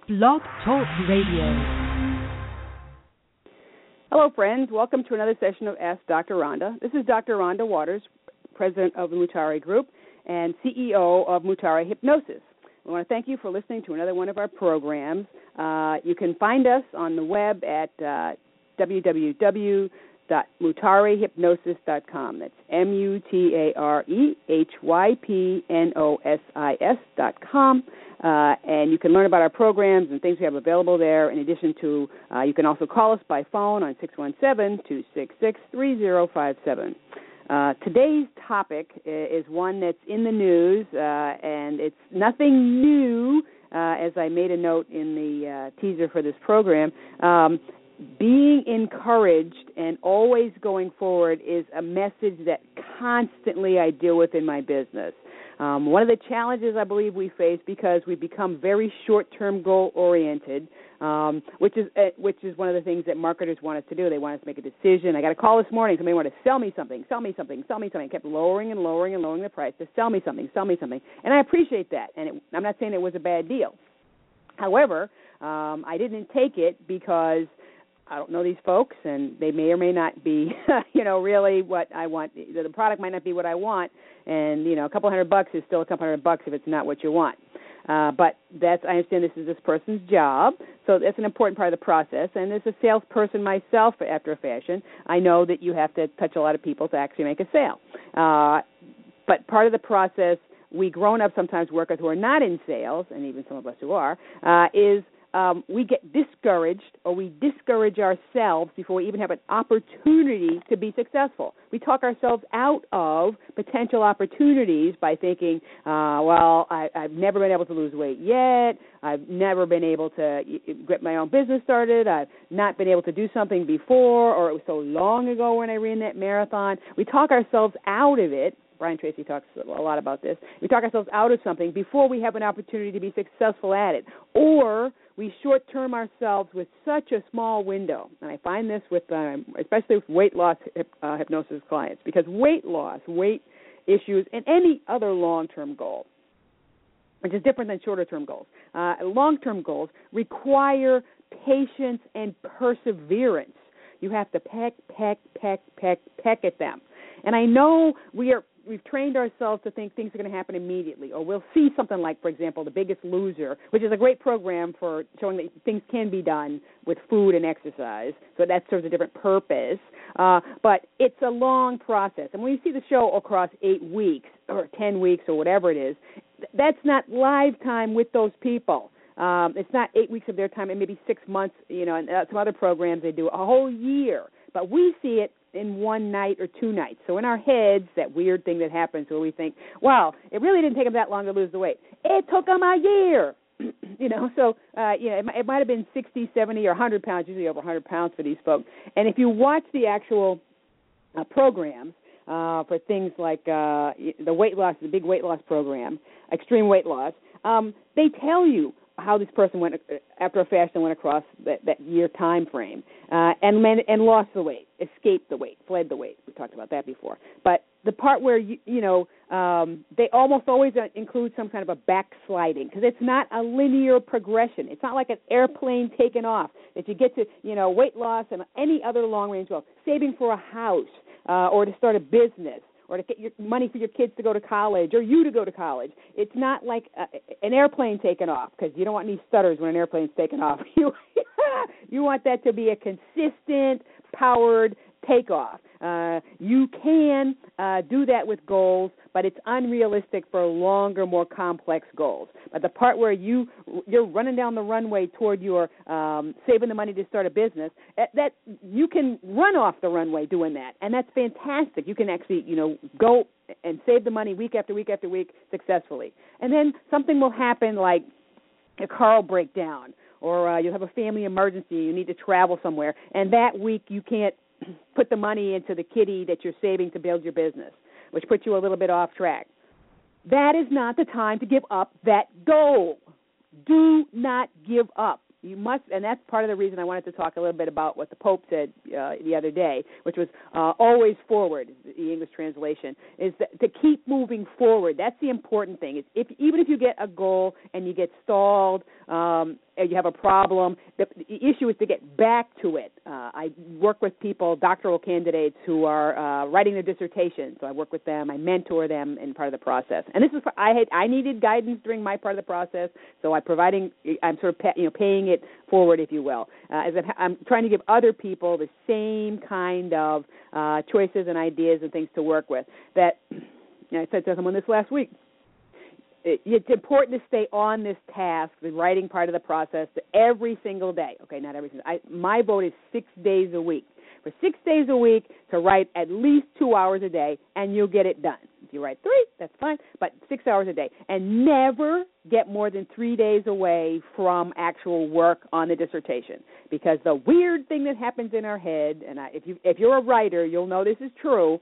Blog Talk Radio. Hello, friends. Welcome to another session of Ask Dr. Rhonda. This is Dr. Rhonda Waters, president of the Mutare Group and CEO of Mutare Hypnosis. I want to thank you for listening to another one of our programs. You can find us on the web at www.mutarehypnosis.com. That's MUTAREHYPNOSIS.com. And you can learn about our programs and things we have available there. In addition to, you can also call us by phone on 617-266-3057. Today's topic is one that's in the news, and it's nothing new, as I made a note in the teaser for this program. Being encouraged and always going forward is a message that constantly I deal with in my business. One of the challenges I believe we face, because we become very short-term goal-oriented, which is one of the things that marketers want us to do. They want us to make a decision. I got a call this morning. Somebody wanted to sell me something. Kept lowering the price to sell me something. And I appreciate that. And I'm not saying it was a bad deal. However, I didn't take it because I don't know these folks, and they may or may not be, really what I want. The product might not be what I want, and, a couple $100 is still a couple $100 if it's not what you want. But I understand this is this person's job, so that's an important part of the process. And as a salesperson myself, after a fashion, I know that you have to touch a lot of people to actually make a sale. But part of the process, we grown-ups sometimes work with who are not in sales, and even some of us who are, is we get discouraged, or we discourage ourselves before we even have an opportunity to be successful. We talk ourselves out of potential opportunities by thinking, I've never been able to lose weight yet. I've never been able to get my own business started. I've not been able to do something before, or it was so long ago when I ran that marathon. We talk ourselves out of it. Brian Tracy talks a lot about this. We talk ourselves out of something before we have an opportunity to be successful at it. Or we short-term ourselves with such a small window. And I find this with, especially with weight loss hypnosis clients, because weight loss, weight issues, and any other long-term goal, which is different than shorter-term goals, long-term goals require patience and perseverance. You have to peck at them. And I know we've trained ourselves to think things are going to happen immediately, or we'll see something like, for example, The Biggest Loser, which is a great program for showing that things can be done with food and exercise, so that serves a different purpose. But it's a long process. And when you see the show across 8 weeks or 10 weeks or whatever it is, that's not live time with those people. It's not 8 weeks of their time and maybe 6 months, and some other programs they do a whole year. But we see it in one night or 2 nights. So in our heads, that weird thing that happens where we think, wow, it really didn't take them that long to lose the weight. It took them a year. It might have been 60, 70, or 100 pounds, usually over 100 pounds for these folks. And if you watch the actual programs for things like the weight loss, the big weight loss program, extreme weight loss, they tell you how this person went after a fast and went across that year time frame and lost the weight, escaped the weight, fled the weight. We talked about that before. But the part where, they almost always include some kind of a backsliding, because it's not a linear progression. It's not like an airplane taking off that you get to, weight loss and any other long-range goal, saving for a house or to start a business, or to get your money for your kids to go to college, or you to go to college. It's not like an airplane taking off, because you don't want any stutters when an airplane's taking off. You want that to be a consistent, powered takeoff. You can do that with goals, but it's unrealistic for longer, more complex goals. But the part where you're running down the runway toward your saving the money to start a business, that you can run off the runway doing that, and that's fantastic. You can actually, go and save the money week after week after week successfully. And then something will happen, like a car will break down, or you'll have a family emergency, you need to travel somewhere, and that week you can't put the money into the kitty that you're saving to build your business, which puts you a little bit off track. That is not the time to give up that goal. Do not give up. You must, and that's part of the reason I wanted to talk a little bit about what the Pope said the other day, which was always forward, the English translation, is to keep moving forward. That's the important thing. Even if you get a goal and you get stalled, and you have a problem, the issue is to get back to it. I work with people, doctoral candidates, who are writing their dissertation. So I work with them, I mentor them in part of the process. And this is I needed guidance during my part of the process, so I'm sort of paying it forward, if you will. I'm trying to give other people the same kind of choices and ideas and things to work with. That I said to someone this last week. It's important to stay on this task, the writing part of the process, every single day. Okay, not every single day. My vote is 6 days a week. For 6 days a week to write at least 2 hours a day, and you'll get it done. If you write 3, that's fine, but 6 hours a day. And never get more than 3 days away from actual work on the dissertation. Because the weird thing that happens in our head, and if you're a writer, you'll know this is true,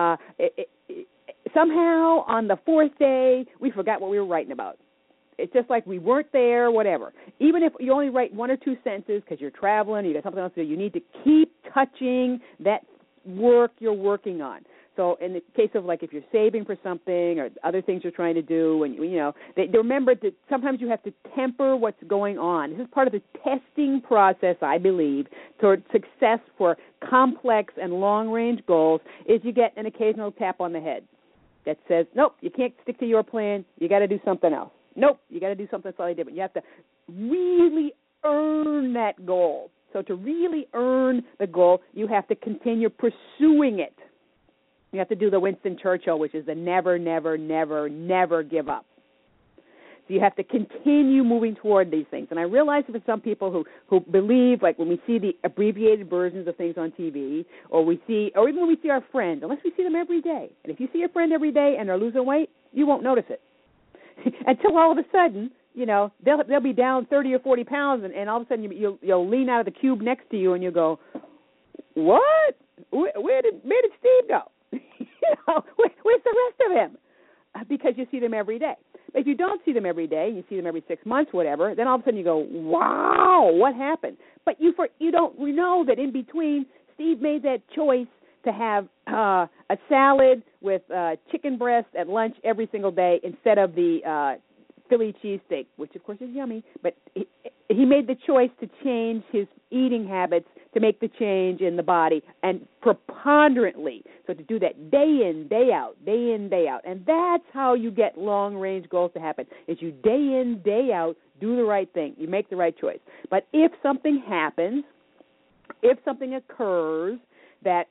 somehow on the 4th day, we forgot what we were writing about. It's just like we weren't there, whatever. Even if you only write 1 or 2 sentences because you're traveling, you got something else to do, you need to keep touching that work you're working on. So in the case of like if you're saving for something or other things you're trying to do, and they remember that sometimes you have to temper what's going on. This is part of the testing process, I believe, toward success for complex and long-range goals. Is you get an occasional tap on the head that says, nope, you can't stick to your plan. You got to do something else. Nope, you got to do something slightly different. You have to really earn that goal. So to really earn the goal, you have to continue pursuing it. You have to do the Winston Churchill, which is the never, never, never, never give up. So you have to continue moving toward these things. And I realize for some people who believe, like when we see the abbreviated versions of things on TV, or even when we see our friends, unless we see them every day. And if you see your friend every day and they're losing weight, you won't notice it. Until all of a sudden, they'll be down 30 or 40 pounds, and all of a sudden you'll lean out of the cube next to you and you go, what? Where did Steve go? Where's the rest of him? Because you see them every day. But if you don't see them every day, you see them every 6 months, whatever, then all of a sudden you go, wow, what happened? But you don't know that in between, Steve made that choice to have a salad with chicken breast at lunch every single day instead of the Philly cheesesteak, which of course is yummy. But he made the choice to change his eating habits to make the change in the body, and preponderantly. So to do that day in, day out. And that's how you get long-range goals to happen, is you day in, day out, do the right thing. You make the right choice. But if something happens, if something occurs that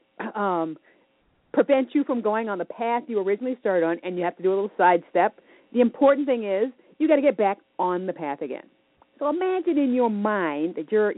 prevents you from going on the path you originally started on, and you have to do a little sidestep, the important thing is you got to get back on the path again. So imagine in your mind that you're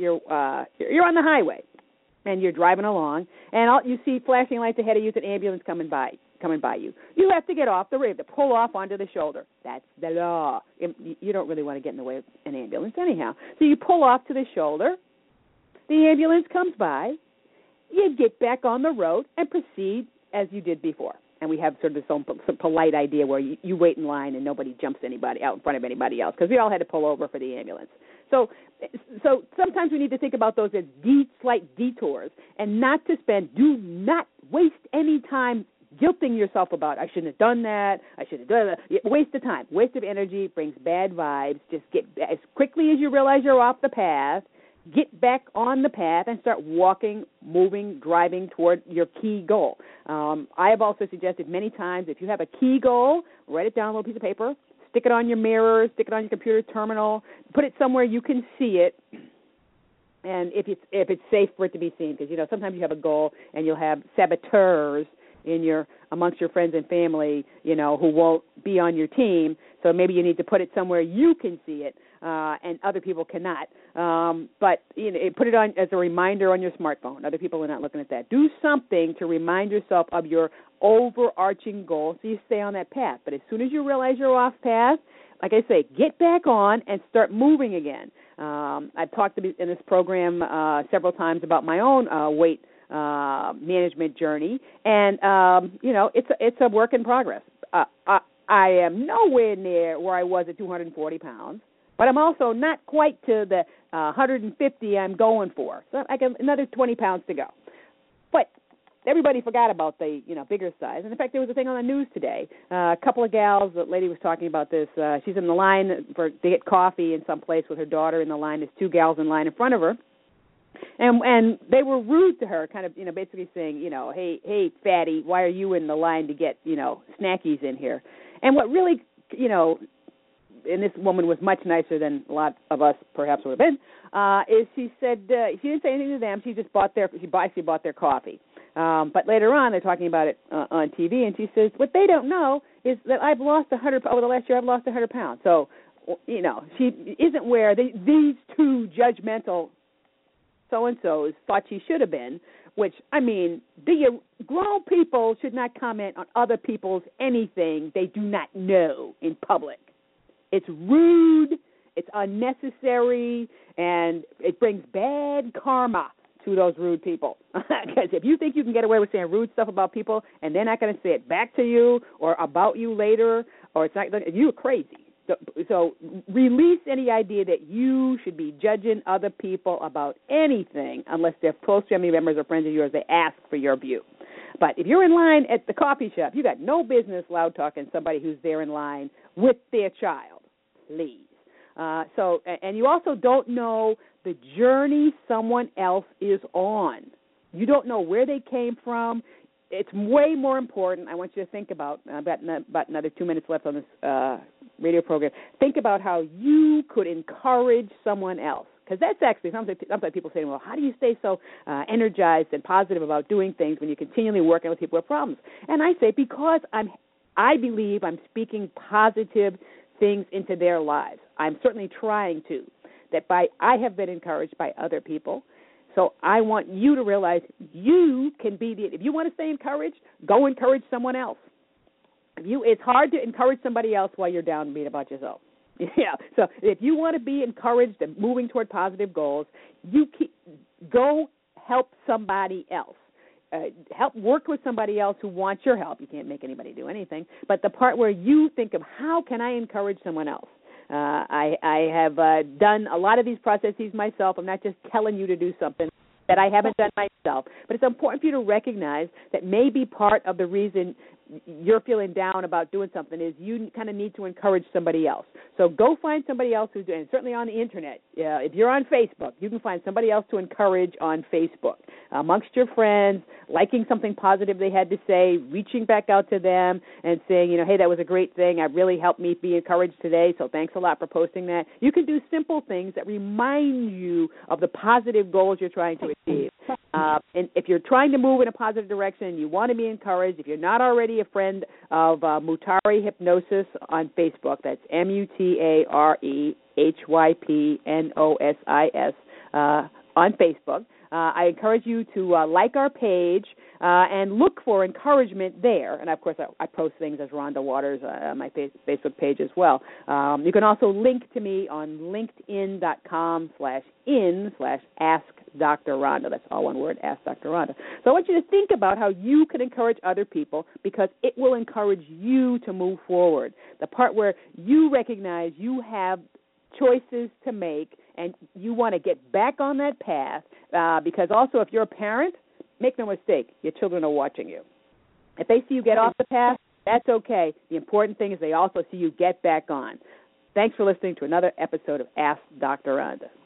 on the highway and you're driving along, and you see flashing lights ahead of you, an ambulance coming by you. You have to get off the road, to pull off onto the shoulder. That's the law. You don't really want to get in the way of an ambulance anyhow. So you pull off to the shoulder. The ambulance comes by. You get back on the road and proceed as you did before. And we have sort of some polite idea where you wait in line and nobody jumps anybody out in front of anybody else, because we all had to pull over for the ambulance. So sometimes we need to think about those as slight detours, and do not waste any time guilting yourself about, I shouldn't have done that, I should have done that. Waste of time, waste of energy, brings bad vibes. Just get, as quickly as you realize you're off the path, get back on the path and start walking, moving, driving toward your key goal. I have also suggested many times, if you have a key goal, write it down on a little piece of paper, stick it on your mirror, stick it on your computer terminal, put it somewhere you can see it, and if it's safe for it to be seen, because sometimes you have a goal and you'll have saboteurs amongst your friends and family, who won't be on your team. So maybe you need to put it somewhere you can see it, and other people cannot. But put it on as a reminder on your smartphone. Other people are not looking at that. Do something to remind yourself of your overarching goal so you stay on that path. But as soon as you realize you're off path, like I say, get back on and start moving again. I've talked in this program several times about my own weight management journey, and it's a work in progress. I am nowhere near where I was at 240 pounds, but I'm also not quite to 150 I'm going for. So I got another 20 pounds to go. But everybody forgot about the, bigger size. And in fact, there was a thing on the news today. A couple of gals, the lady was talking about this. She's in the line to get coffee in some place with her daughter in the line. There's 2 gals in line in front of her. And they were rude to her, kind of, basically saying, hey, fatty, why are you in the line to get, snackies in here? And what really, and this woman was much nicer than a lot of us perhaps would have been, is she said she didn't say anything to them. She just actually bought their coffee. But later on, they're talking about it on TV, and she says, what they don't know is that I've lost 100, over the last year I've lost 100 pounds. So, she isn't where these 2 judgmental so-and-sos thought she should have been, which, grown people should not comment on other people's anything they do not know in public. It's rude, it's unnecessary, and it brings bad karma to those rude people. Because if you think you can get away with saying rude stuff about people and they're not going to say it back to you or about you later, or it's not, you're crazy. So release any idea that you should be judging other people about anything unless they're close family members or friends of yours. They ask for your view. But if you're in line at the coffee shop, you got no business loud talking somebody who's there in line with their child, please. And you also don't know the journey someone else is on. You don't know where they came from. It's way more important. I want you to think about another 2 minutes left on this radio program. Think about how you could encourage someone else. Because that's actually sometimes people say, well, how do you stay so energized and positive about doing things when you're continually working with people with problems? And I say, because I believe I'm speaking positive things into their lives. I'm certainly trying to. I have been encouraged by other people. So I want you to realize you can be if you want to stay encouraged, go encourage someone else. It's hard to encourage somebody else while you're down and beat about yourself. Yeah. So if you want to be encouraged and moving toward positive goals, go help somebody else. Help work with somebody else who wants your help. You can't make anybody do anything. But the part where you think of how can I encourage someone else. I have done a lot of these processes myself. I'm not just telling you to do something that I haven't done myself. But it's important for you to recognize that maybe part of the reason you're feeling down about doing something is you kind of need to encourage somebody else. So go find somebody else who's doing it. Certainly on the Internet. If you're on Facebook, you can find somebody else to encourage on Facebook. Amongst your friends, liking something positive they had to say, reaching back out to them and saying, hey, that was a great thing. It really helped me be encouraged today, so thanks a lot for posting that. You can do simple things that remind you of the positive goals you're trying to achieve. And if you're trying to move in a positive direction and you want to be encouraged, if you're not already a friend of Mutare Hypnosis on Facebook, that's MUTAREHYPNOSIS on Facebook, I encourage you to like our page and look for encouragement there. And, of course, I post things as Rhonda Waters on my Facebook page as well. You can also link to me on linkedin.com/in/AskDrRhonda. That's all one word, Ask Dr. Rhonda. So I want you to think about how you can encourage other people because it will encourage you to move forward. The part where you recognize you have choices to make and you want to get back on that path because also if you're a parent, make no mistake, your children are watching you. If they see you get off the path, that's okay. The important thing is they also see you get back on. Thanks for listening to another episode of Ask Dr. Rhonda.